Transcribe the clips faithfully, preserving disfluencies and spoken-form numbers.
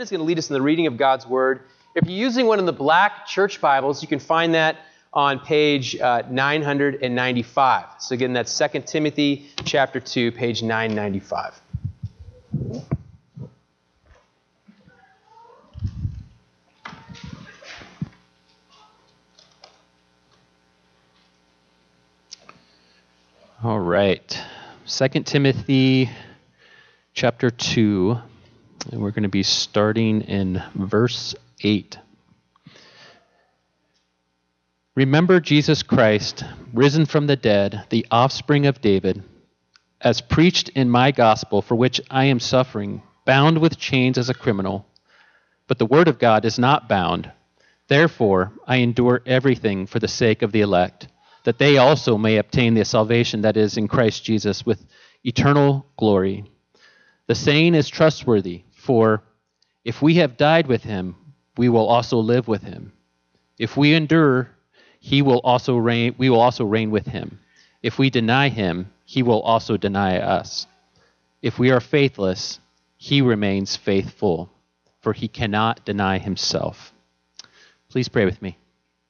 Is going to lead us in the reading of God's Word. If you're using one of the black church Bibles, you can find that on page uh, nine ninety-five. So again, that's Second Timothy chapter two, page nine ninety-five. All right. Second Timothy chapter two. And we're going to be starting in verse eight. Remember Jesus Christ, risen from the dead, the offspring of David, as preached in my gospel, for which I am suffering, bound with chains as a criminal. But the word of God is not bound. Therefore, I endure everything for the sake of the elect, that they also may obtain the salvation that is in Christ Jesus with eternal glory. The saying is trustworthy. For if we have died with him, we will also live with him. If we endure, he will also reign, we will also reign with him. If we deny him, he will also deny us. If we are faithless, he remains faithful, for he cannot deny himself. Please pray with me.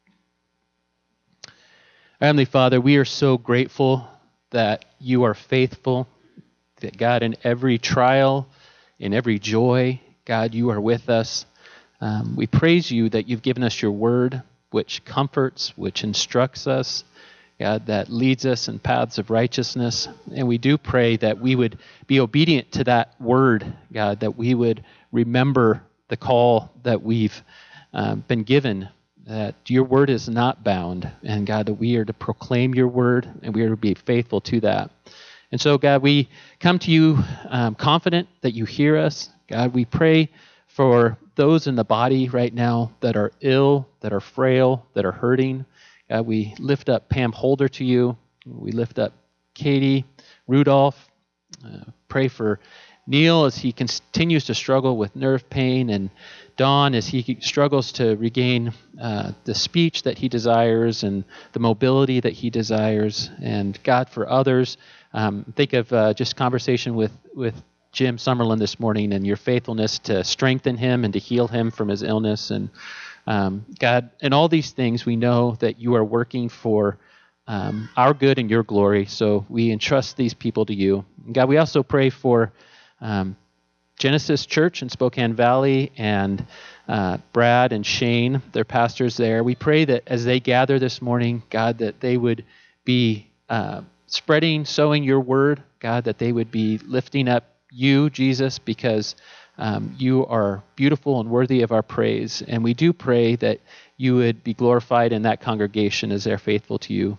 Our Heavenly Father, we are so grateful that you are faithful, that God, in every trial, in every joy, God, you are with us. Um, we praise you that you've given us your word, which comforts, which instructs us, God, that leads us in paths of righteousness. And we do pray that we would be obedient to that word, God, that we would remember the call that we've uh, been given, that your word is not bound. And God, that we are to proclaim your word and we are to be faithful to that. And so, God, we come to you um, confident that you hear us. God, we pray for those in the body right now that are ill, that are frail, that are hurting. God, we lift up Pam Holder to you. We lift up Katie, Rudolph. Uh, pray for Neil as he continues to struggle with nerve pain, and Don as he struggles to regain uh, the speech that he desires and the mobility that he desires. And God, for others, Um, think of uh, just conversation with, with Jim Summerlin this morning and your faithfulness to strengthen him and to heal him from his illness. And um, God, in all these things, we know that you are working for um, our good and your glory. So we entrust these people to you. And God, we also pray for um, Genesis Church in Spokane Valley and uh, Brad and Shane, their pastors there. We pray that as they gather this morning, God, that they would be uh, spreading, sowing your word, God, that they would be lifting up you, Jesus, because um, you are beautiful and worthy of our praise. And we do pray that you would be glorified in that congregation as they're faithful to you.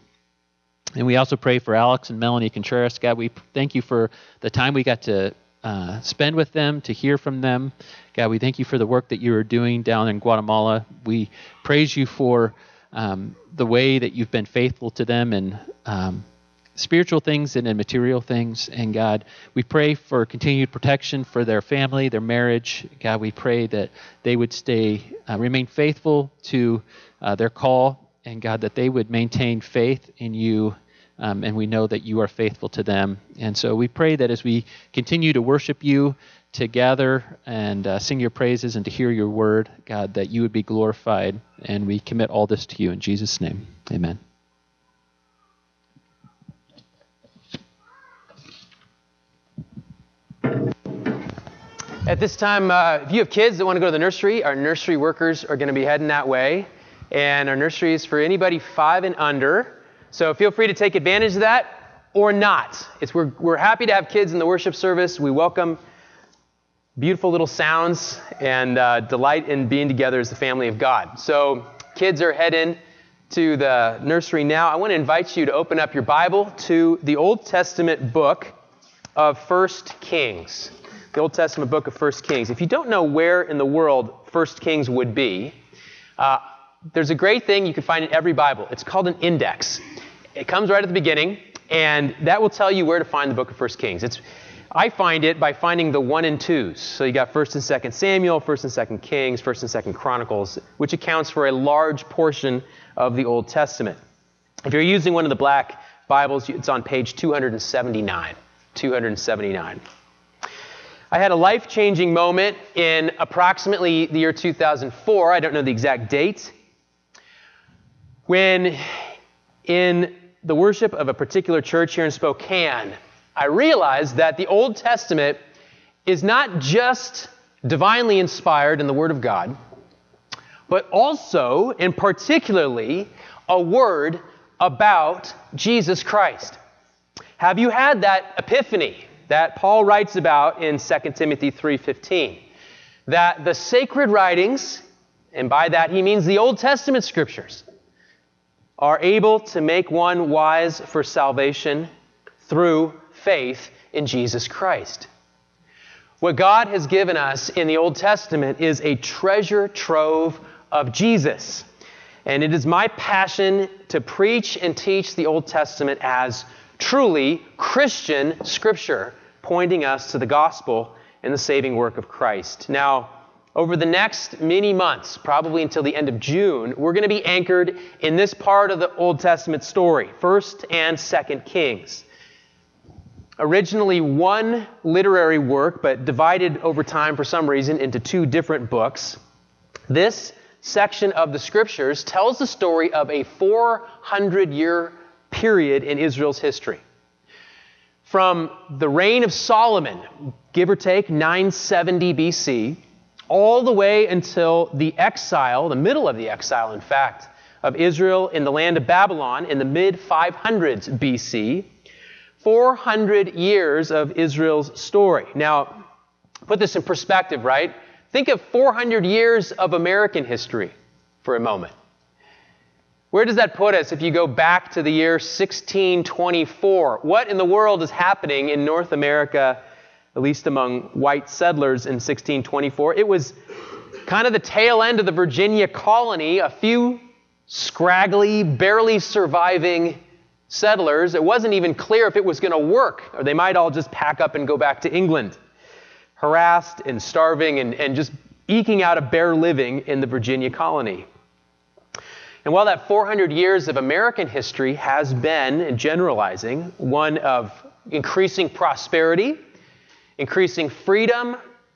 And we also pray for Alex and Melanie Contreras. God, we thank you for the time we got to uh, spend with them, to hear from them. God, we thank you for the work that you are doing down in Guatemala. We praise you for um, the way that you've been faithful to them and um, spiritual things and in material things. And God, we pray for continued protection for their family, their marriage. God, we pray that they would stay, uh, remain faithful to uh, their call, and God, that they would maintain faith in you. Um, and we know that you are faithful to them. And so we pray that as we continue to worship you, to gather and uh, sing your praises and to hear your word, God, that you would be glorified. And we commit all this to you in Jesus' name. Amen. At this time, uh, if you have kids that want to go to the nursery, our nursery workers are going to be heading that way. And our nursery is for anybody five and under. So feel free to take advantage of that or not. It's we're, we're happy to have kids in the worship service. We welcome beautiful little sounds and uh, delight in being together as the family of God. So kids are heading to the nursery now. I want to invite you to open up your Bible to the Old Testament book of First Kings. The Old Testament book of First Kings. If you don't know where in the world First Kings would be, uh, there's a great thing you can find in every Bible. It's called an index. It comes right at the beginning, and that will tell you where to find the book of First Kings. It's, I find it by finding the one and twos. So you got First and Second Samuel, First and Second Kings, First and Second Chronicles, which accounts for a large portion of the Old Testament. If you're using one of the black Bibles, it's on page two seventy-nine. two seventy-nine. I had a life-changing moment in approximately the year two thousand four. I don't know the exact date. When in the worship of a particular church here in Spokane, I realized that the Old Testament is not just divinely inspired in the Word of God, but also, and particularly, a word about Jesus Christ. Have you had that epiphany that Paul writes about in Second Timothy three fifteen? That the sacred writings, and by that he means the Old Testament scriptures, are able to make one wise for salvation through faith in Jesus Christ. What God has given us in the Old Testament is a treasure trove of Jesus. And it is my passion to preach and teach the Old Testament as truly Christian scripture, pointing us to the gospel and the saving work of Christ. Now, over the next many months, probably until the end of June, we're going to be anchored in this part of the Old Testament story, First and Second Kings. Originally one literary work, but divided over time for some reason into two different books. This section of the Scriptures tells the story of a four hundred year period in Israel's history. From the reign of Solomon, give or take nine seventy B C, all the way until the exile, the middle of the exile, in fact, of Israel in the land of Babylon in the mid five hundreds B C, four hundred years of Israel's story. Now, put this in perspective, right? Think of four hundred years of American history for a moment. Where does that put us if you go back to the year sixteen twenty-four? What in the world is happening in North America, at least among white settlers in sixteen twenty-four? It was kind of the tail end of the Virginia colony, a few scraggly, barely surviving settlers. It wasn't even clear if it was going to work, or they might all just pack up and go back to England. Harassed and starving and, and just eking out a bare living in the Virginia colony. And while that four hundred years of American history has been, generalizing, one of increasing prosperity, increasing freedom,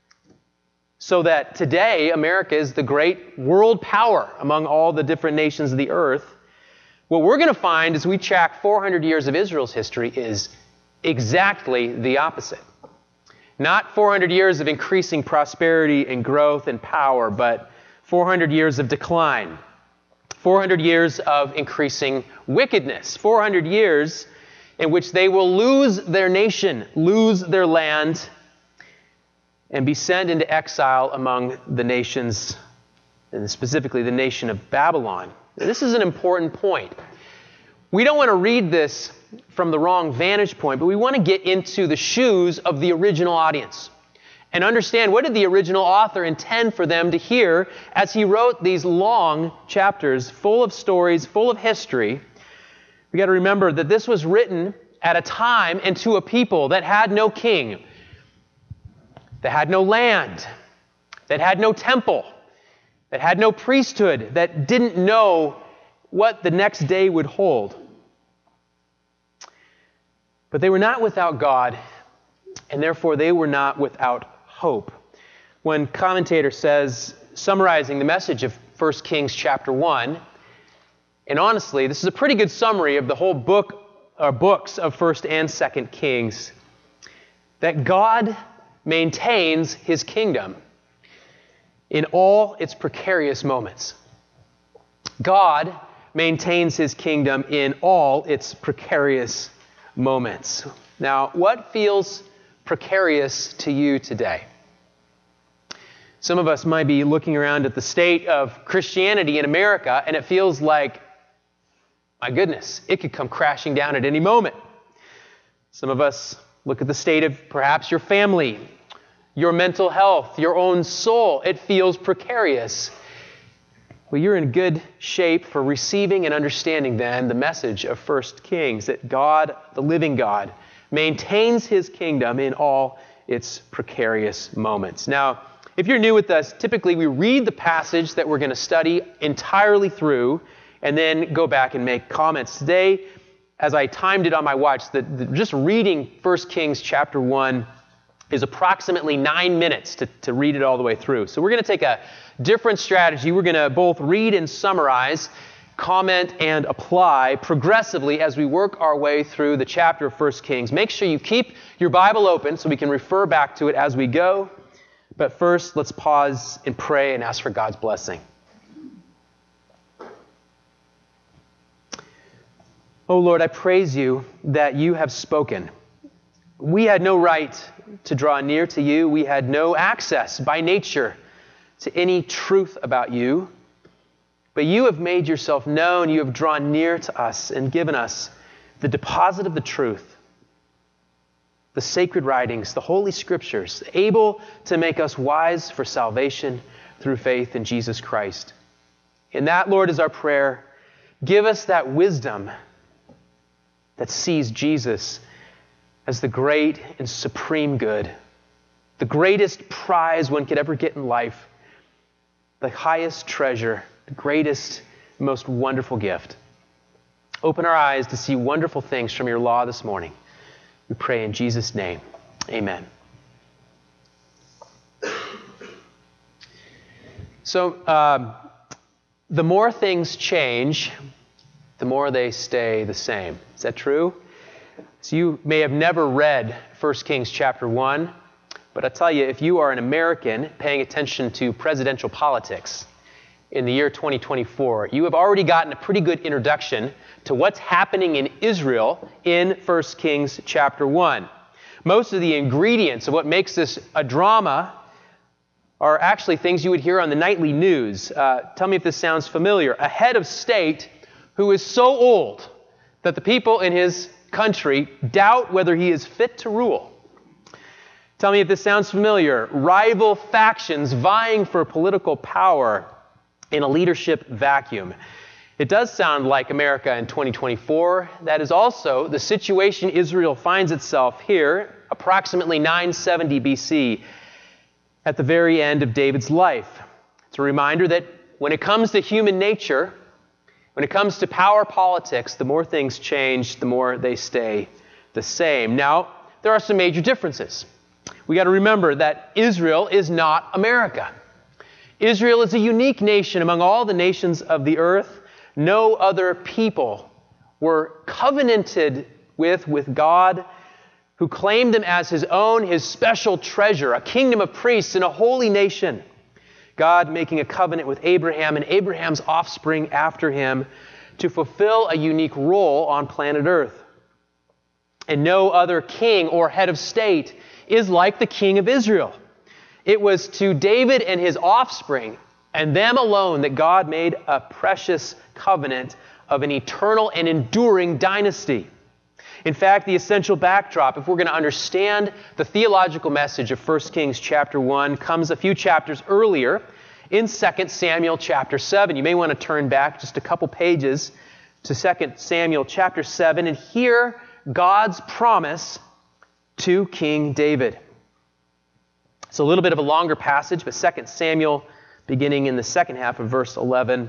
so that today America is the great world power among all the different nations of the earth, what we're going to find as we track four hundred years of Israel's history is exactly the opposite. Not four hundred years of increasing prosperity and growth and power, but four hundred years of decline. four hundred years of increasing wickedness. four hundred years in which they will lose their nation, lose their land, and be sent into exile among the nations, and specifically the nation of Babylon. Now, this is an important point. We don't want to read this from the wrong vantage point, but we want to get into the shoes of the original audience and understand what did the original author intend for them to hear as he wrote these long chapters full of stories, full of history. We got to remember that this was written at a time and to a people that had no king, that had no land, that had no temple, that had no priesthood, that didn't know what the next day would hold. But they were not without God, and therefore they were not without hope. One commentator says, summarizing the message of First Kings chapter one, and honestly, this is a pretty good summary of the whole book, or books of First and Second Kings, that God maintains his kingdom in all its precarious moments. God maintains his kingdom in all its precarious moments. Now, what feels precarious to you today? Some of us might be looking around at the state of Christianity in America, and it feels like, my goodness, it could come crashing down at any moment. Some of us look at the state of perhaps your family, your mental health, your own soul. It feels precarious. Well, you're in good shape for receiving and understanding then the message of First Kings, that God, the living God, maintains his kingdom in all its precarious moments. Now, if you're new with us, typically we read the passage that we're going to study entirely through and then go back and make comments. Today, as I timed it on my watch, that just reading First Kings chapter one is approximately nine minutes to, to read it all the way through. So we're going to take a different strategy. We're going to both read and summarize, comment and apply progressively as we work our way through the chapter of First Kings. Make sure you keep your Bible open so we can refer back to it as we go. But first, let's pause and pray and ask for God's blessing. Oh Lord, I praise you that you have spoken. We had no right to draw near to you. We had no access by nature to any truth about you. But you have made yourself known. You have drawn near to us and given us the deposit of the truth, the sacred writings, the holy scriptures, able to make us wise for salvation through faith in Jesus Christ. And that, Lord, is our prayer. Give us that wisdom that sees Jesus as the great and supreme good, the greatest prize one could ever get in life, the highest treasure, the greatest, most wonderful gift. Open our eyes to see wonderful things from your law this morning. We pray in Jesus' name. Amen. So, um, the more things change, the more they stay the same. Is that true? So you may have never read First Kings chapter one, but I tell you, if you are an American paying attention to presidential politics in the year twenty twenty-four, you have already gotten a pretty good introduction to what's happening in Israel in First Kings chapter one. Most of the ingredients of what makes this a drama are actually things you would hear on the nightly news. Uh, tell me if this sounds familiar. A head of state who is so old that the people in his country doubt whether he is fit to rule. Tell me if this sounds familiar. Rival factions vying for political power in a leadership vacuum. It does sound like America in twenty twenty-four. That is also the situation Israel finds itself here, approximately nine seventy B C, at the very end of David's life. It's a reminder that when it comes to human nature, when it comes to power politics, the more things change, the more they stay the same. Now, there are some major differences. We got to remember that Israel is not America. Israel is a unique nation among all the nations of the earth. No other people were covenanted with, with God, who claimed them as his own, his special treasure, a kingdom of priests and a holy nation. God making a covenant with Abraham and Abraham's offspring after him to fulfill a unique role on planet Earth. And no other king or head of state is like the king of Israel. It was to David and his offspring and them alone that God made a precious covenant of an eternal and enduring dynasty. In fact, the essential backdrop, if we're going to understand the theological message of First Kings chapter one, comes a few chapters earlier in Second Samuel chapter seven. You may want to turn back just a couple pages to Second Samuel chapter seven and hear God's promise to King David. It's a little bit of a longer passage, but Second Samuel, beginning in the second half of verse eleven.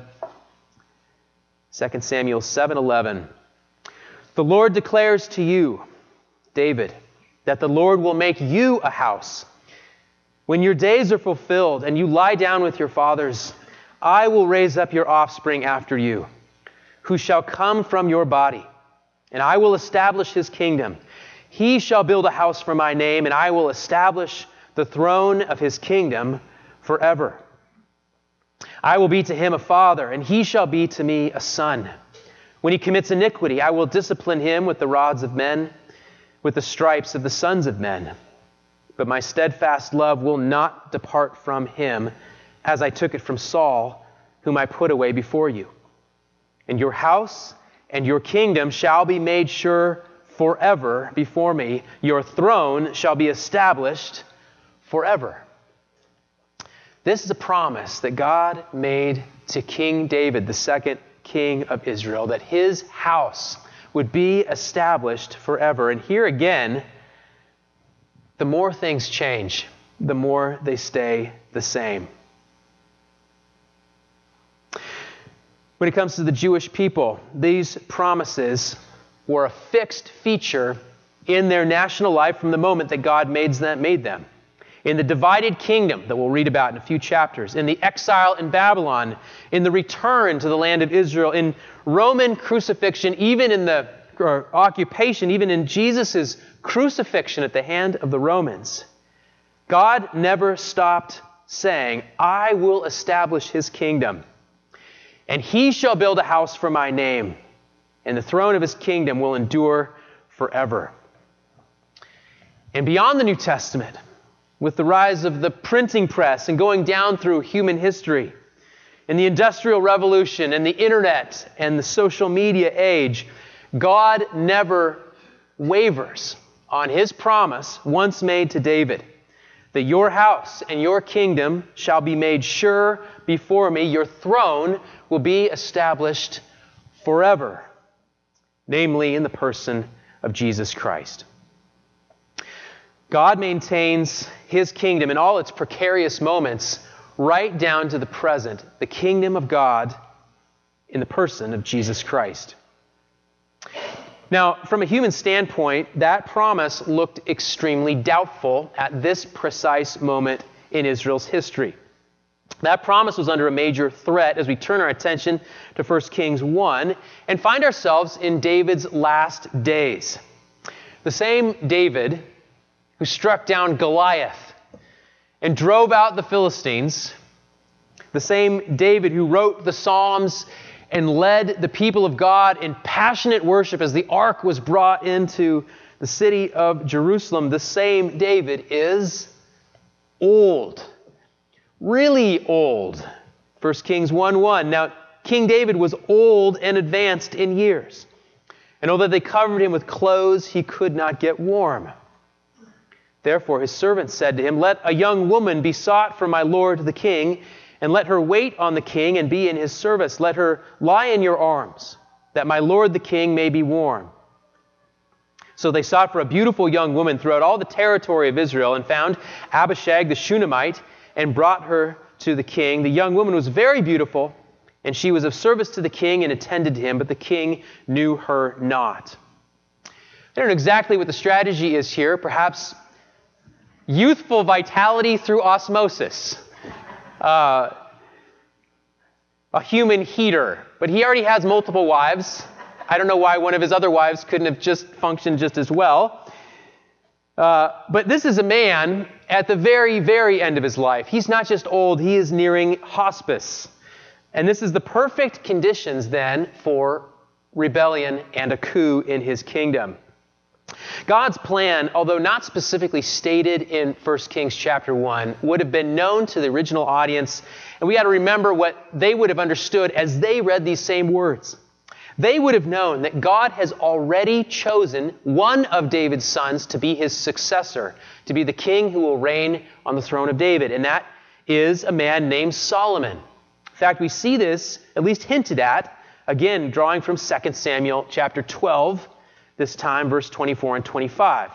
Second Samuel seven eleven. The Lord declares to you, David, that the Lord will make you a house. When your days are fulfilled and you lie down with your fathers, I will raise up your offspring after you, who shall come from your body, and I will establish his kingdom. He shall build a house for my name, and I will establish the throne of his kingdom forever. I will be to him a father, and he shall be to me a son. When he commits iniquity, I will discipline him with the rods of men, with the stripes of the sons of men. But my steadfast love will not depart from him, as I took it from Saul, whom I put away before you. And your house and your kingdom shall be made sure forever before me. Your throne shall be established forever. This is a promise that God made to King David, the second king of Israel, that his house would be established forever. And here again, the more things change, the more they stay the same. When it comes to the Jewish people, these promises were a fixed feature in their national life from the moment that God made them, made them. In the divided kingdom that we'll read about in a few chapters, in the exile in Babylon, in the return to the land of Israel, in Roman crucifixion, even in the or occupation, even in Jesus' crucifixion at the hand of the Romans, God never stopped saying, I will establish his kingdom, and he shall build a house for my name, and the throne of his kingdom will endure forever. And beyond the New Testament, with the rise of the printing press and going down through human history, and the Industrial Revolution and the internet and the social media age, God never wavers on his promise once made to David, that your house and your kingdom shall be made sure before me. Your throne will be established forever, namely in the person of Jesus Christ. God maintains his kingdom in all its precarious moments right down to the present, the kingdom of God in the person of Jesus Christ. Now, from a human standpoint, that promise looked extremely doubtful at this precise moment in Israel's history. That promise was under a major threat as we turn our attention to First Kings one and find ourselves in David's last days. The same David who struck down Goliath and drove out the Philistines, the same David who wrote the Psalms and led the people of God in passionate worship as the ark was brought into the city of Jerusalem, the same David is old, really old. First Kings one one. Now, King David was old and advanced in years, and although they covered him with clothes, he could not get warm. Therefore his servants said to him, let a young woman be sought for my lord the king, and let her wait on the king and be in his service. Let her lie in your arms, that my lord the king may be warm. So they sought for a beautiful young woman throughout all the territory of Israel, and found Abishag the Shunammite, and brought her to the king. The young woman was very beautiful, and she was of service to the king and attended to him, but the king knew her not. I don't know exactly what the strategy is here. Perhaps youthful vitality through osmosis. Uh, a human heater. But he already has multiple wives. I don't know why one of his other wives couldn't have just functioned just as well. Uh, but this is a man at the very, very end of his life. He's not just old, he is nearing hospice. And this is the perfect conditions then for rebellion and a coup in his kingdom. God's plan, although not specifically stated in First Kings chapter one, would have been known to the original audience, and we got to remember what they would have understood as they read these same words. They would have known that God has already chosen one of David's sons to be his successor, to be the king who will reign on the throne of David, and that is a man named Solomon. In fact, we see this at least hinted at, again, drawing from Second Samuel chapter twelve, this time, verse twenty-four and twenty-five.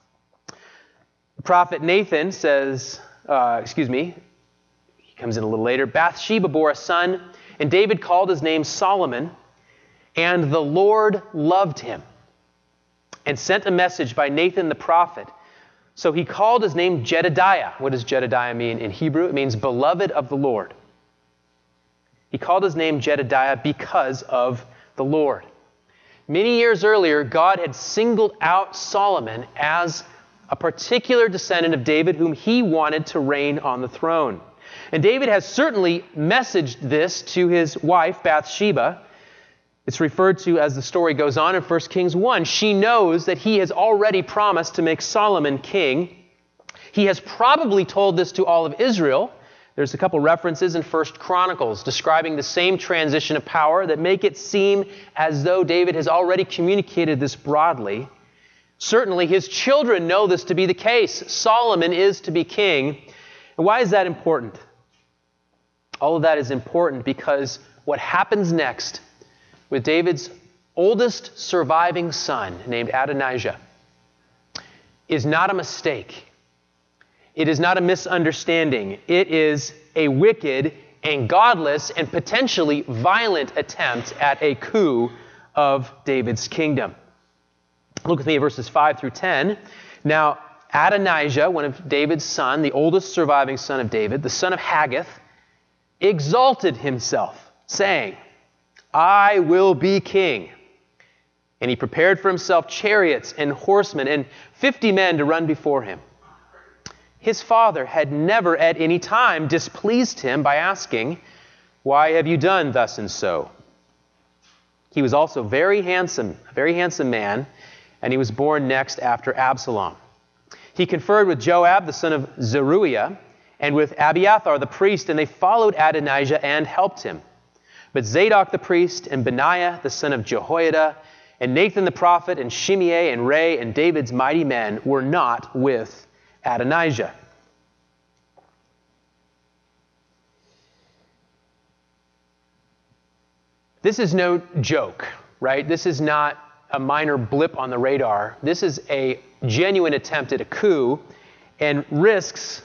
The prophet Nathan says, uh, excuse me, he comes in a little later, Bathsheba bore a son, and David called his name Solomon, and the Lord loved him, and sent a message by Nathan the prophet. So he called his name Jedediah. What does Jedediah mean in Hebrew? It means beloved of the Lord. He called his name Jedediah because of the Lord. Many years earlier, God had singled out Solomon as a particular descendant of David whom he wanted to reign on the throne. And David has certainly messaged this to his wife, Bathsheba. It's referred to as the story goes on in First Kings one. She knows that he has already promised to make Solomon king. He has probably told this to all of Israel. There's a couple references in First Chronicles describing the same transition of power that make it seem as though David has already communicated this broadly. Certainly, his children know this to be the case. Solomon is to be king. And why is that important? All of that is important because what happens next with David's oldest surviving son, named Adonijah, is not a mistake. It is not a misunderstanding. It is a wicked and godless and potentially violent attempt at a coup of David's kingdom. Look with me at verses five through ten. Now, Adonijah, one of David's son, the oldest surviving son of David, the son of Haggith, exalted himself, saying, I will be king. And he prepared for himself chariots and horsemen and fifty men to run before him. His father had never at any time displeased him by asking, Why have you done thus and so? He was also very handsome, a very handsome man, and he was born next after Absalom. He conferred with Joab, the son of Zeruiah, and with Abiathar the priest, and they followed Adonijah and helped him. But Zadok the priest, and Benaiah the son of Jehoiada, and Nathan the prophet, and Shimei, and Ray, and David's mighty men were not with Adonijah. This is no joke, right? This is not a minor blip on the radar. This is a genuine attempt at a coup and risks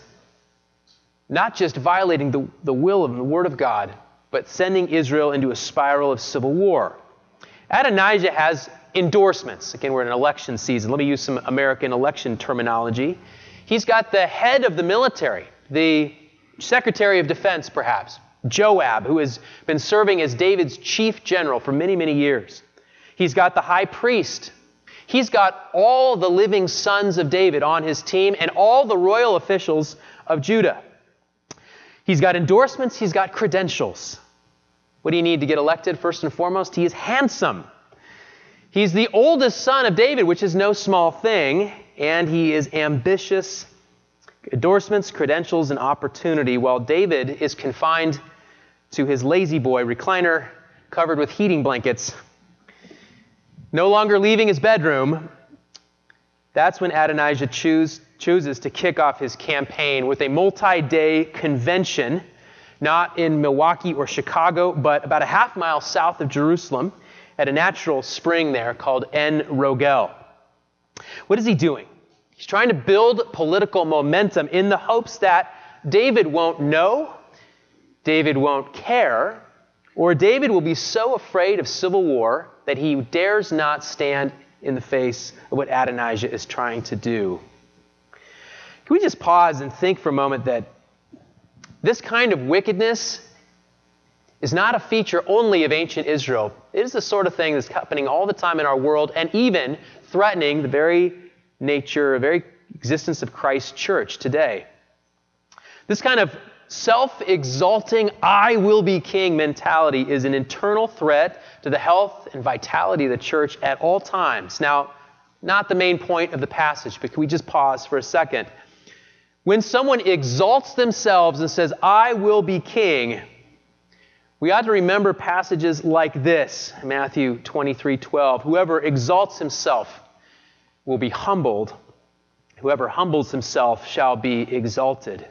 not just violating the, the will of the Word of God, but sending Israel into a spiral of civil war. Adonijah has endorsements. Again, we're in an election season. Let me use some American election terminology. He's got the head of the military, the Secretary of Defense, perhaps, Joab, who has been serving as David's chief general for many, many years. He's got the high priest. He's got all the living sons of David on his team and all the royal officials of Judah. He's got endorsements. He's got credentials. What do you need to get elected? First and foremost, he is handsome. He's the oldest son of David, which is no small thing, and he is ambitious. Endorsements, credentials, and opportunity, while David is confined to his lazy boy recliner covered with heating blankets, no longer leaving his bedroom. That's when Adonijah choose, chooses to kick off his campaign with a multi-day convention, not in Milwaukee or Chicago, but about a half mile south of Jerusalem at a natural spring there called En Rogel. What is he doing? He's trying to build political momentum in the hopes that David won't know, David won't care, or David will be so afraid of civil war that he dares not stand in the face of what Adonijah is trying to do. Can we just pause and think for a moment that this kind of wickedness is not a feature only of ancient Israel. It is the sort of thing that's happening all the time in our world and even threatening the very nature, the very existence of Christ's church today. This kind of self-exalting, I will be king mentality is an internal threat to the health and vitality of the church at all times. Now, not the main point of the passage, but can we just pause for a second? When someone exalts themselves and says, I will be king, we ought to remember passages like this, Matthew twenty-three twelve. Whoever exalts himself will be humbled. Whoever humbles himself shall be exalted.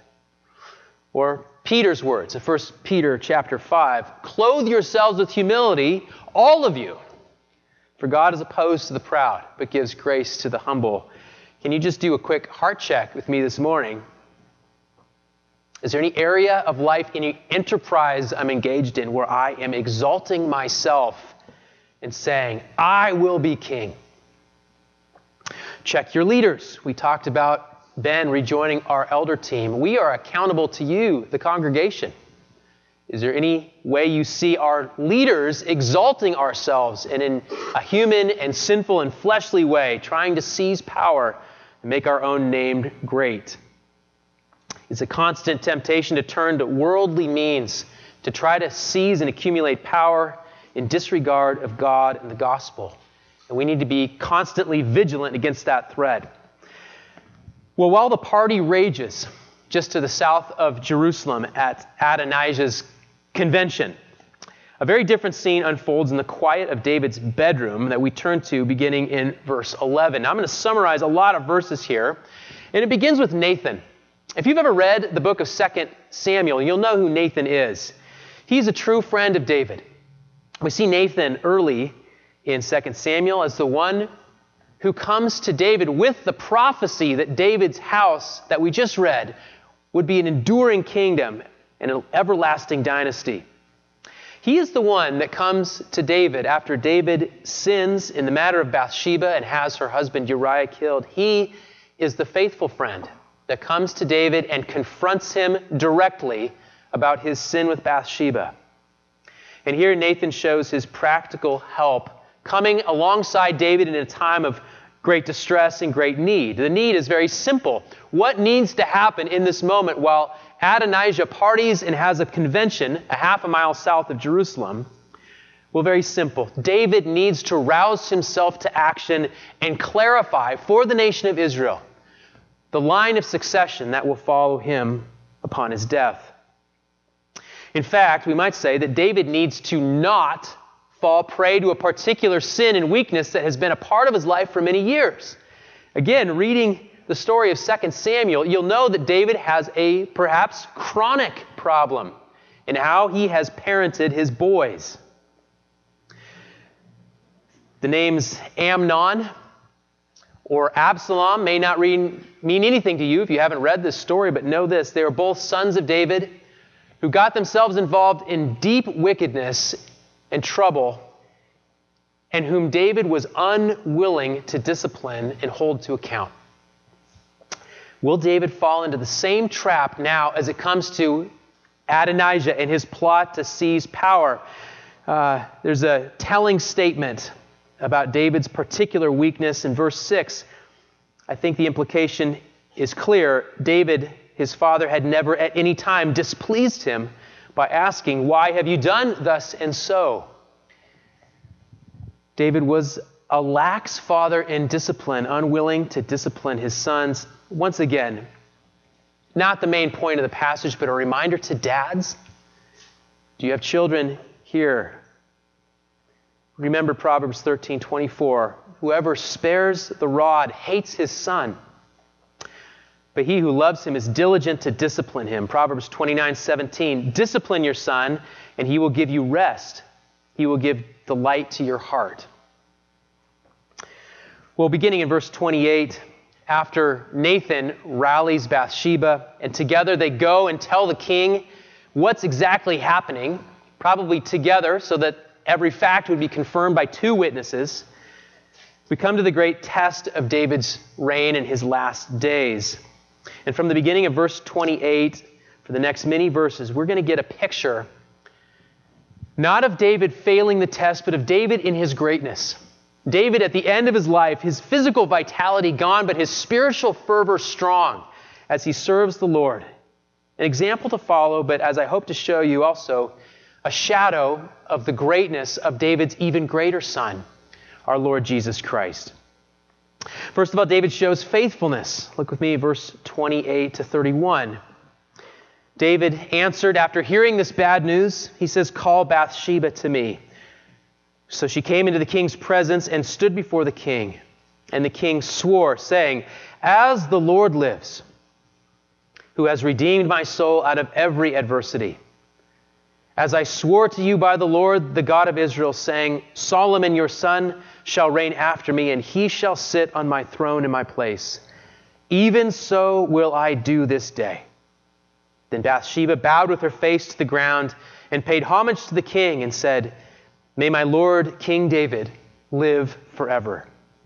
Or Peter's words in First Peter chapter five, clothe yourselves with humility, all of you. For God is opposed to the proud, but gives grace to the humble. Can you just do a quick heart check with me this morning? Is there any area of life, any enterprise I'm engaged in where I am exalting myself and saying, I will be king? Check your leaders. We talked about Ben rejoining our elder team. We are accountable to you, the congregation. Is there any way you see our leaders exalting ourselves and in a human and sinful and fleshly way, trying to seize power and make our own name great? It's a constant temptation to turn to worldly means to try to seize and accumulate power in disregard of God and the gospel. And we need to be constantly vigilant against that threat. Well, while the party rages just to the south of Jerusalem at Adonijah's convention, a very different scene unfolds in the quiet of David's bedroom that we turn to beginning in verse eleven. Now, I'm going to summarize a lot of verses here, and it begins with Nathan. If you've ever read the book of Second Samuel, you'll know who Nathan is. He's a true friend of David. We see Nathan early in Second Samuel as the one who comes to David with the prophecy that David's house that we just read would be an enduring kingdom and an everlasting dynasty. He He is the one that comes to David after David sins in the matter of Bathsheba and has her husband Uriah killed. He is the faithful friend that comes to David and confronts him directly about his sin with Bathsheba. And here Nathan shows his practical help, coming alongside David in a time of great distress and great need. The need is very simple. What needs to happen in this moment while Adonijah parties and has a convention a half a mile south of Jerusalem? Well, very simple. David needs to rouse himself to action and clarify for the nation of Israel the line of succession that will follow him upon his death. In fact, we might say that David needs to not fall prey to a particular sin and weakness that has been a part of his life for many years. Again, reading the story of Second Samuel, you'll know that David has a perhaps chronic problem in how he has parented his boys. The names Amnon or Absalom may not read, mean anything to you if you haven't read this story, but know this: they are both sons of David who got themselves involved in deep wickedness and trouble, and whom David was unwilling to discipline and hold to account. Will David fall into the same trap now as it comes to Adonijah and his plot to seize power? Uh, there's a telling statement about David's particular weakness in verse six. I think the implication is clear. David, his father, had never at any time displeased him by asking, "Why have you done thus and so?" David was a lax father in discipline, unwilling to discipline his sons. Once again, not the main point of the passage, but a reminder to dads. Do you have children here? Remember Proverbs thirteen twenty-four. Whoever spares the rod hates his son, but he who loves him is diligent to discipline him. Proverbs twenty-nine seventeen. Discipline your son, and he will give you rest. He will give delight to your heart. Well, beginning in verse twenty-eight, after Nathan rallies Bathsheba, and together they go and tell the king what's exactly happening, probably together so that every fact would be confirmed by two witnesses, we come to the great test of David's reign in his last days. And from the beginning of verse twenty-eight, for the next many verses, we're going to get a picture not of David failing the test, but of David in his greatness. David at the end of his life, his physical vitality gone, but his spiritual fervor strong as he serves the Lord. An example to follow, but as I hope to show you also, a shadow of the greatness of David's even greater son, our Lord Jesus Christ. First of all, David shows faithfulness. Look with me, verse twenty-eight to thirty-one. David answered after hearing this bad news, he says, "Call Bathsheba to me." So she came into the king's presence and stood before the king. And the king swore, saying, "As the Lord lives, who has redeemed my soul out of every adversity, as I swore to you by the Lord, the God of Israel, saying, Solomon your son shall reign after me, and he shall sit on my throne in my place. Even so will I do this day." Then Bathsheba bowed with her face to the ground and paid homage to the king and said, "May my Lord King David live forever."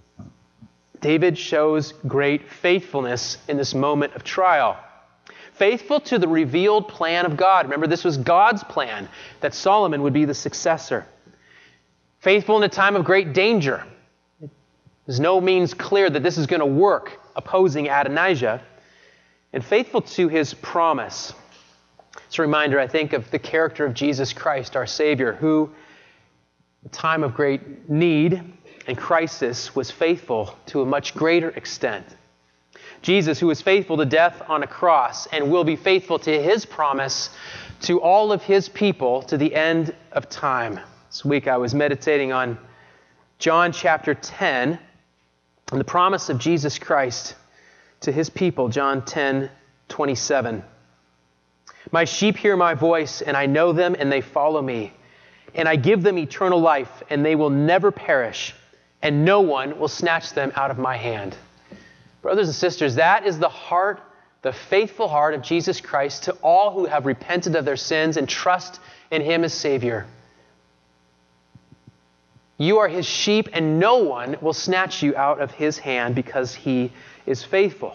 David shows great faithfulness in this moment of trial. Faithful to the revealed plan of God. Remember, this was God's plan that Solomon would be the successor. Faithful in a time of great danger. There's no means clear that this is going to work, opposing Adonijah. And faithful to his promise. It's a reminder, I think, of the character of Jesus Christ, our Savior, who, in a time of great need and crisis, was faithful to a much greater extent. Jesus, who was faithful to death on a cross and will be faithful to his promise to all of his people to the end of time. This week I was meditating on John chapter ten and the promise of Jesus Christ to his people, John ten twenty-seven. "My sheep hear my voice, and I know them, and they follow me. And I give them eternal life, and they will never perish, and no one will snatch them out of my hand." Brothers and sisters, that is the heart, the faithful heart of Jesus Christ to all who have repented of their sins and trust in him as Savior. You are his sheep, and no one will snatch you out of his hand because he is faithful.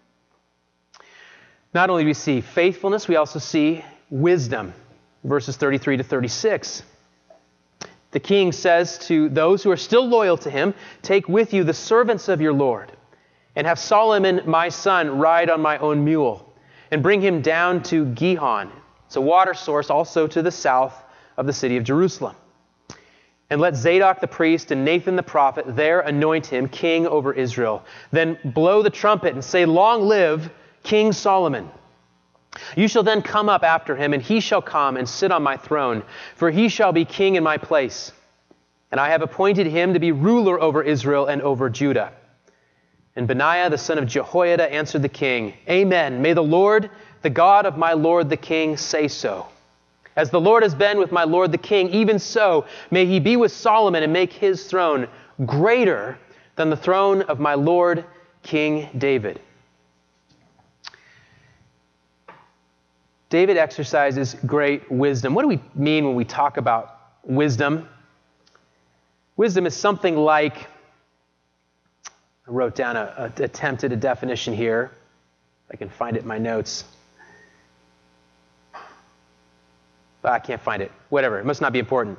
Not only do we see faithfulness, we also see wisdom. Verses thirty-three to thirty-six. The king says to those who are still loyal to him, "Take with you the servants of your Lord, and have Solomon my son ride on my own mule, and bring him down to Gihon." It's a water source also to the south of the city of Jerusalem. "And let Zadok the priest and Nathan the prophet there anoint him king over Israel. Then blow the trumpet and say, 'Long live King Solomon.' You shall then come up after him, and he shall come and sit on my throne, for he shall be king in my place. And I have appointed him to be ruler over Israel and over Judah." And Benaiah the son of Jehoiada answered the king, "Amen. May the Lord, the God of my lord the king, say so. As the Lord has been with my lord the king, even so may he be with Solomon and make his throne greater than the throne of my lord King David." David exercises great wisdom. What do we mean when we talk about wisdom? Wisdom is something like, I wrote down a, a attempted a definition here. If I can find it in my notes. But I can't find it. Whatever. It must not be important.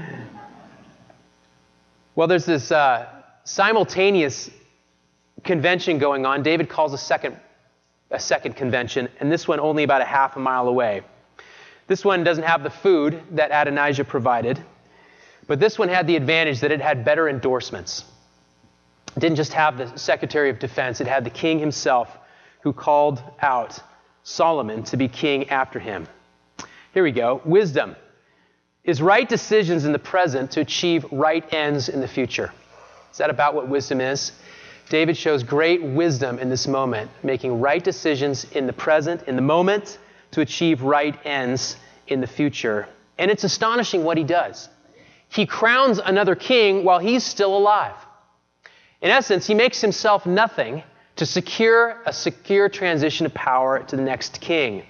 Well, there's this uh, simultaneous convention going on. David calls a second a second convention, and this one only about a half a mile away. This one doesn't have the food that Adonijah provided, but this one had the advantage that it had better endorsements. It didn't just have the Secretary of Defense, it had the king himself who called out Solomon to be king after him. Here we go. Wisdom is right decisions in the present to achieve right ends in the future. Is that about what wisdom is? David shows great wisdom in this moment, making right decisions in the present, in the moment, to achieve right ends in the future. And it's astonishing what he does. He crowns another king while he's still alive. In essence, he makes himself nothing to secure a secure transition of power to the next king.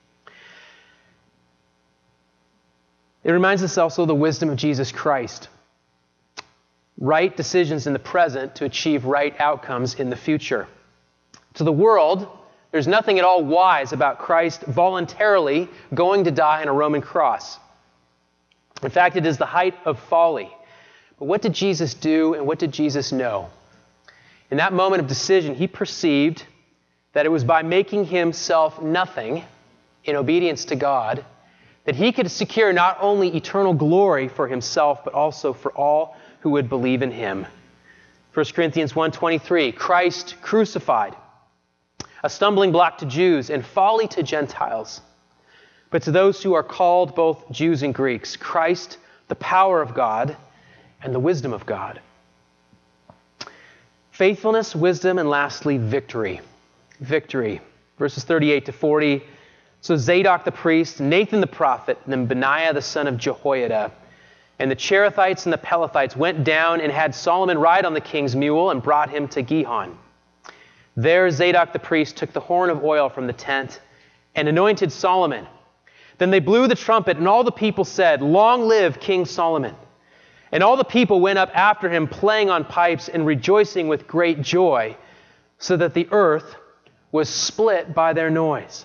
It reminds us also of the wisdom of Jesus Christ. Right decisions in the present to achieve right outcomes in the future. To the world, there's nothing at all wise about Christ voluntarily going to die on a Roman cross. In fact, it is the height of folly. But what did Jesus do, and what did Jesus know? In that moment of decision, he perceived that it was by making himself nothing in obedience to God that he could secure not only eternal glory for himself, but also for all who would believe in him. First Corinthians one twenty-three, Christ crucified, a stumbling block to Jews and folly to Gentiles. But to those who are called, both Jews and Greeks, Christ, the power of God and the wisdom of God. Faithfulness, wisdom, and lastly, victory. Victory. Verses thirty-eight to forty. So Zadok the priest, Nathan the prophet, and then Benaiah the son of Jehoiada, and the Cherethites and the Pelethites went down and had Solomon ride on the king's mule and brought him to Gihon. There Zadok the priest took the horn of oil from the tent and anointed Solomon. Then they blew the trumpet, and all the people said, "Long live King Solomon." And all the people went up after him, playing on pipes and rejoicing with great joy, so that the earth was split by their noise.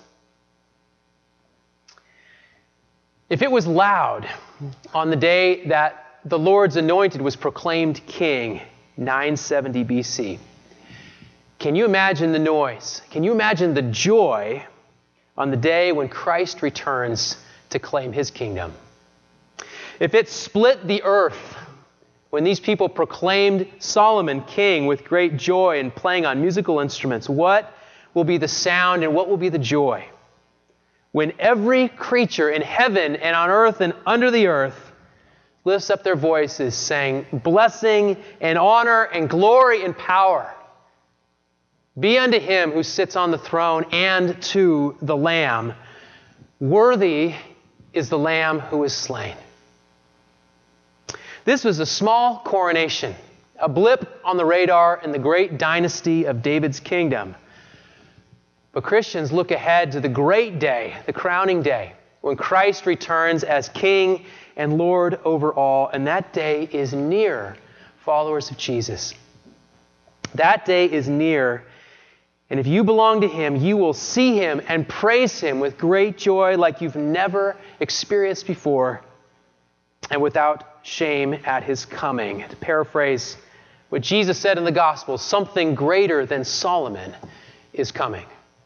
If it was loud on the day that the Lord's anointed was proclaimed king, nine seventy B C, can you imagine the noise? Can you imagine the joy on the day when Christ returns to claim his kingdom? If it split the earth when these people proclaimed Solomon king with great joy and playing on musical instruments, what will be the sound and what will be the joy when every creature in heaven and on earth and under the earth lifts up their voices saying, "Blessing and honor and glory and power be unto him who sits on the throne and to the Lamb. Worthy is the Lamb who is slain." This was a small coronation, a blip on the radar in the great dynasty of David's kingdom. But Christians look ahead to the great day, the crowning day, when Christ returns as King and Lord over all, and that day is near, followers of Jesus. That day is near, and if you belong to Him, you will see Him and praise Him with great joy like you've never experienced before, and without shame at His coming. To paraphrase what Jesus said in the Gospel, something greater than Solomon is coming.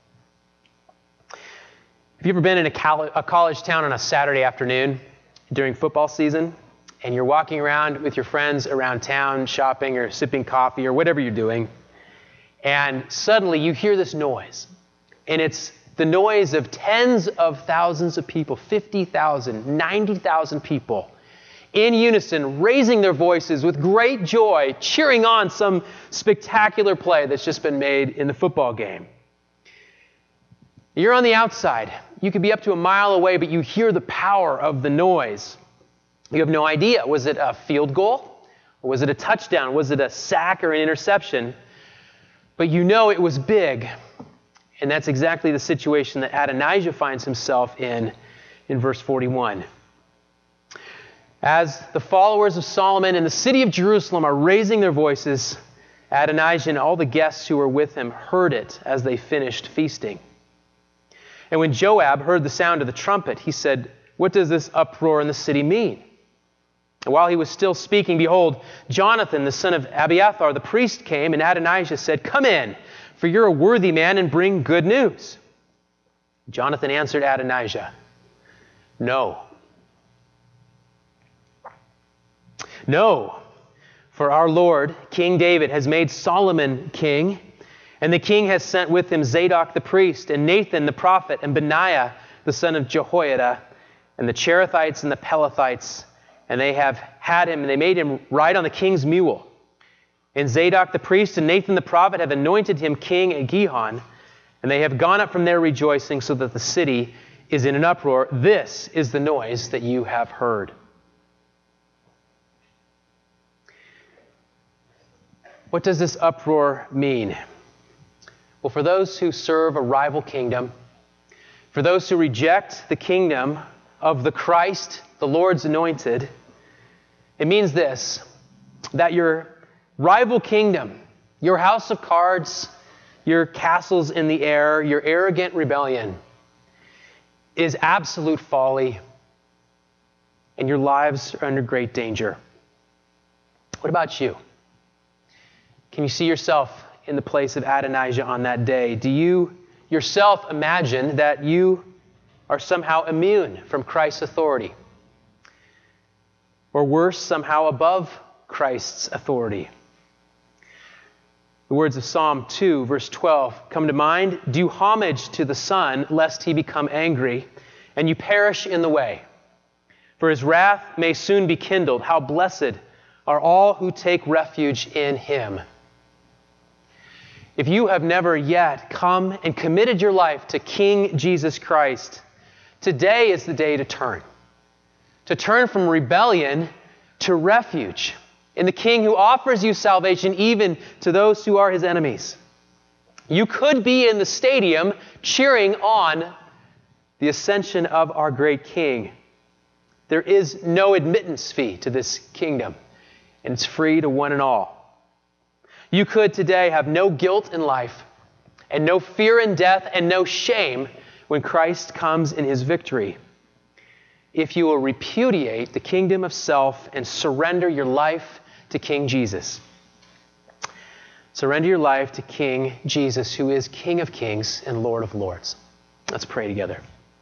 Have you ever been in a college, a college town on a Saturday afternoon during football season, and you're walking around with your friends around town, shopping or sipping coffee or whatever you're doing, and suddenly you hear this noise, and it's the noise of tens of thousands of people, fifty thousand, ninety thousand people, in unison, raising their voices with great joy, cheering on some spectacular play that's just been made in the football game. You're on the outside. You could be up to a mile away, but you hear the power of the noise. You have no idea. Was it a field goal? Or was it a touchdown? Was it a sack or an interception? But you know it was big. And that's exactly the situation that Adonijah finds himself in in verse forty-one. As the followers of Solomon in the city of Jerusalem are raising their voices, Adonijah and all the guests who were with him heard it as they finished feasting. And when Joab heard the sound of the trumpet, he said, "What does this uproar in the city mean?" And while he was still speaking, behold, Jonathan, the son of Abiathar, the priest, came, and Adonijah said, "Come in, for you're a worthy man, and bring good news." Jonathan answered Adonijah, "No. No, for our Lord, King David, has made Solomon king, and the king has sent with him Zadok the priest, and Nathan the prophet, and Benaiah the son of Jehoiada, and the Cherethites and the Pelethites, and they have had him, and they made him ride on the king's mule. And Zadok the priest and Nathan the prophet have anointed him king at Gihon, and they have gone up from there rejoicing, so that the city is in an uproar. This is the noise that you have heard." What does this uproar mean? Well, for those who serve a rival kingdom, for those who reject the kingdom of the Christ, the Lord's anointed, it means this, that your rival kingdom, your house of cards, your castles in the air, your arrogant rebellion is absolute folly, and your lives are under great danger. What about you? Can you see yourself in the place of Adonijah on that day? Do you yourself imagine that you are somehow immune from Christ's authority? Or worse, somehow above Christ's authority? The words of Psalm two, verse twelve, come to mind. "Do homage to the Son, lest he become angry, and you perish in the way. For his wrath may soon be kindled. How blessed are all who take refuge in him." If you have never yet come and committed your life to King Jesus Christ, today is the day to turn. To turn from rebellion to refuge in the King who offers you salvation even to those who are his enemies. You could be in the stadium cheering on the ascension of our great King. There is no admittance fee to this kingdom, and it's free to one and all. You could today have no guilt in life, and no fear in death, and no shame when Christ comes in his victory, if you will repudiate the kingdom of self and surrender your life to King Jesus. Surrender your life to King Jesus, who is King of kings and Lord of lords. Let's pray together.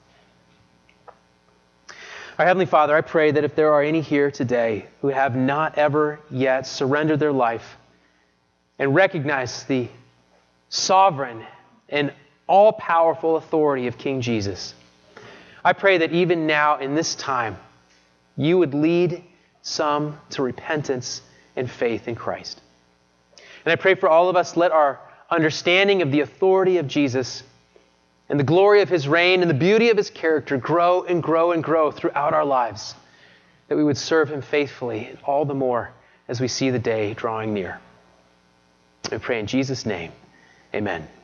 Our Heavenly Father, I pray that if there are any here today who have not ever yet surrendered their life and recognize the sovereign and all-powerful authority of King Jesus, I pray that even now in this time, you would lead some to repentance and faith in Christ. And I pray for all of us, let our understanding of the authority of Jesus and the glory of his reign and the beauty of his character grow and grow and grow throughout our lives, that we would serve him faithfully all the more as we see the day drawing near. We pray in Jesus' name, amen.